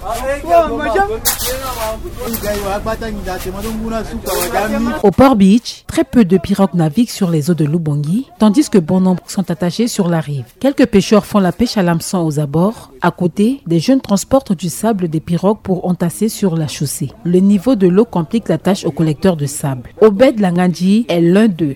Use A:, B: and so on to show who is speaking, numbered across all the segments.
A: Au Port Beach, très peu de pirogues naviguent sur les eaux de l'Ubongi, tandis que bon nombre sont attachés sur la rive. Quelques pêcheurs font la pêche à l'hameçon aux abords. À côté, des jeunes transportent du sable des pirogues pour entasser sur la chaussée. Le niveau de l'eau complique la tâche aux collecteurs de sable. Obed Langandji est l'un d'eux.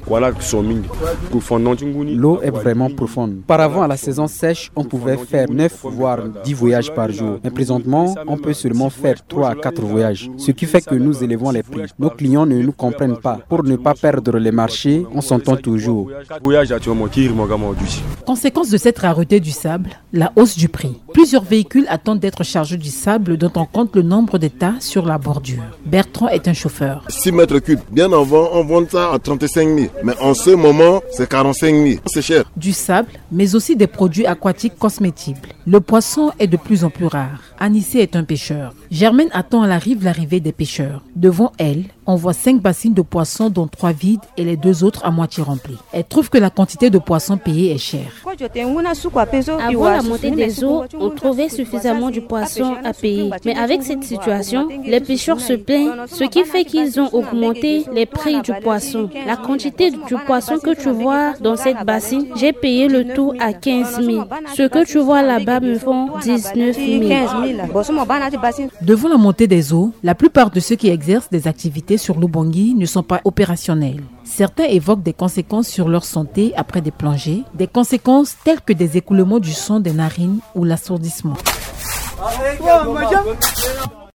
B: L'eau est vraiment profonde. Auparavant, à la saison sèche, on pouvait faire 9 voire 10 voyages par jour. Mais présentement, on peut seulement faire 3 à 4 voyages. Ce qui fait que nous élevons les prix. Nos clients ne nous comprennent pas. Pour ne pas perdre les marchés, on s'entend toujours.
A: Conséquence de cette rareté du sable, la hausse du prix. Plusieurs véhicules attendent d'être chargés du sable dont on compte le nombre de tas sur la bordure. Bertrand est un chauffeur.
C: 6 mètres cubes. Bien avant, on vend ça à 35 000. Mais en ce moment, c'est 45 000. C'est cher.
A: Du sable, mais aussi des produits aquatiques cosmétibles. Le poisson est de plus en plus rare. Anissé est un pêcheur. Germaine attend à la rive l'arrivée des pêcheurs. Devant elle, on voit 5 bassines de poissons dont 3 vides et les 2 autres à moitié remplies. Elle trouve que la quantité de poissons payée est chère.
D: Avant la montée des eaux, on trouvait suffisamment du poisson à payer. Mais avec cette situation, les pêcheurs se plaignent, ce qui fait qu'ils ont augmenté les prix du poisson. La quantité du poisson que tu vois dans cette bassine, j'ai payé le tout à 15 000. Ce que tu vois là-bas me font 19 000.
A: Devant la montée des eaux, la plupart de ceux qui exercent des activités sur l'Ubongi ne sont pas opérationnels. Certains évoquent des conséquences sur leur santé après des plongées, des conséquences telles que des écoulements du son des narines ou l'assourdissement.